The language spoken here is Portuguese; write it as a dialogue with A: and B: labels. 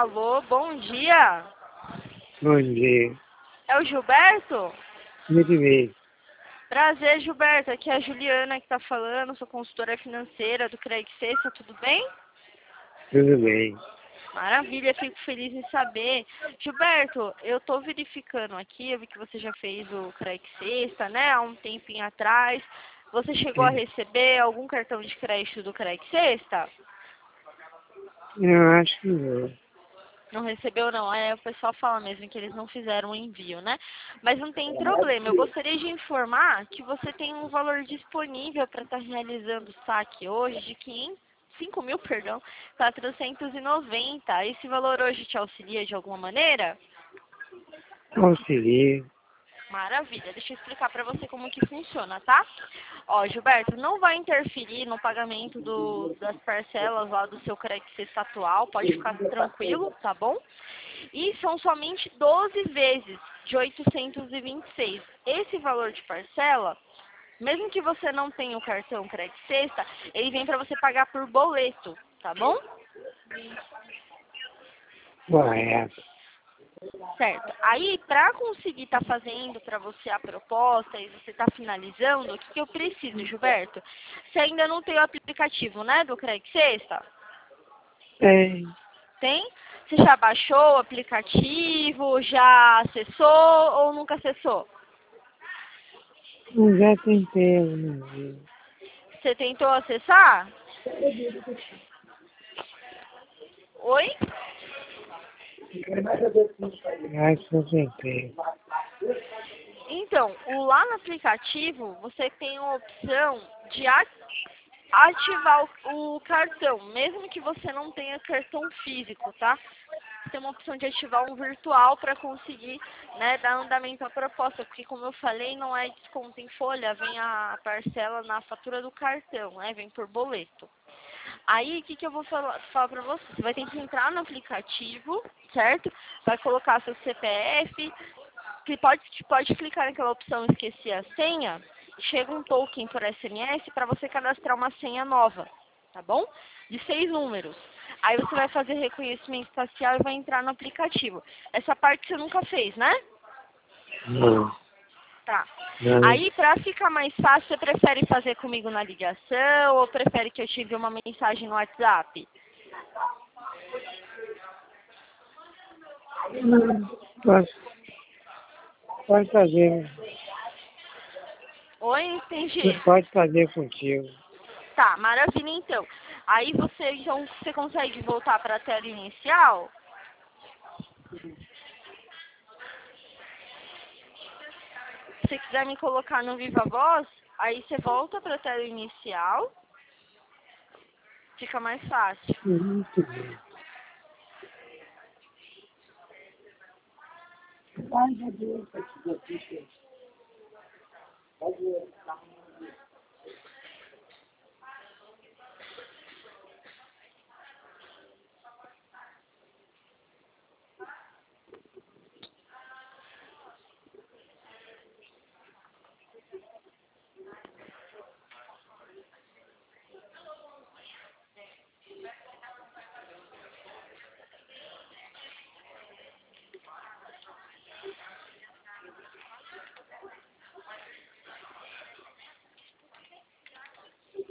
A: Alô, bom dia.
B: Bom dia.
A: É o Gilberto?
B: Muito bem.
A: Prazer, Gilberto. Aqui é a Juliana que tá falando, sou consultora financeira do Craig Sexta, tudo bem?
B: Tudo bem.
A: Maravilha, fico feliz em saber. Gilberto, eu tô verificando aqui, eu vi que você já fez o Craig Sexta, né, há um tempinho atrás. Você chegou a receber algum cartão de crédito do Craig Sexta?
B: Eu acho que não.
A: Não recebeu, não. O pessoal fala mesmo que eles não fizeram o envio, né? Mas não tem problema. Eu gostaria de informar que você tem um valor disponível para estar realizando o saque hoje de 5 mil, perdão, 490. Esse valor hoje te auxilia de alguma maneira?
B: Auxilia.
A: Maravilha, deixa eu explicar para você como que funciona, tá? Ó, Gilberto, não vai interferir no pagamento das parcelas lá do seu crédito sexta atual, pode ficar tranquilo, tá bom? E são somente 12 vezes de 826. Esse valor de parcela, mesmo que você não tenha o cartão crédito sexta, ele vem para você pagar por boleto, tá bom?
B: Correto.
A: Certo. Aí, para conseguir estar fazendo para você a proposta e você estar finalizando, o que eu preciso, Gilberto? Você ainda não tem o aplicativo, né, do Craig Sexta?
B: Tem.
A: Tem? Você já baixou o aplicativo, já acessou ou nunca acessou?
B: Eu já tentei alguma vez.
A: Você tentou acessar? Oi?
B: Acho que eu tentei.
A: Então, lá no aplicativo, você tem a opção de ativar o cartão, mesmo que você não tenha cartão físico, tá? Tem uma opção de ativar um virtual para conseguir, né, dar andamento à proposta, porque como eu falei, não é desconto em folha, vem a parcela na fatura do cartão, né, vem por boleto. Aí, o que eu vou falar para você? Você vai ter que entrar no aplicativo, certo? Vai colocar seu CPF, que pode clicar naquela opção esquecer a senha, chega um token por SMS para você cadastrar uma senha nova, tá bom? De 6 números. Aí você vai fazer reconhecimento facial e vai entrar no aplicativo. Essa parte você nunca fez, né?
B: Não.
A: Tá.
B: Não.
A: Aí, para ficar mais fácil, você prefere fazer comigo na ligação ou prefere que eu te envie uma mensagem no WhatsApp?
B: Posso, pode fazer.
A: Oi, entendi.
B: Pode fazer contigo.
A: Tá, maravilha então. Aí você consegue voltar para a tela inicial? Se você quiser me colocar no Viva Voz, aí você volta para a tela inicial, fica mais fácil.
B: Muito bem.